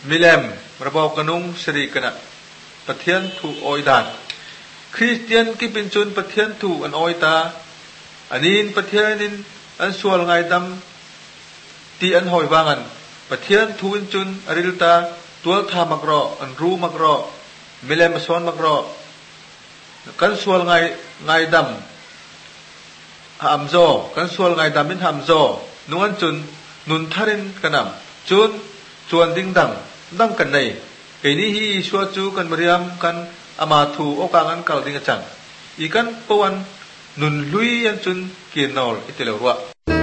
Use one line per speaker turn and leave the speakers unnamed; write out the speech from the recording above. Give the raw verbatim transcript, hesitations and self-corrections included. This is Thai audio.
มิเลมระบอกกนุงสรีกันปะเทียนถูออยดานคริสเตียนที่เป็นจุนปะเทียนถูอันออยตาอันนี้ปะเทียนินอันสวลไงดำที่อันหอยวางันปะเทียนถูอินจุนอริลตาตัวทามักรออันรู้มักรอมิเลมสวนมักรอกันสวลไงไงดำหามโจกันสวลไงดำเป็นหามโจนวลจุนนุนทารินกันนำจุนจวนดิ้งดังดังกันในไอ้นี่ฮีชัวจูกันบริยามกันอามาทูโอกางันเก่าดิ้งจังอีกันปวันนุนลุยยันจุนเกียนนอลอิตเลวะ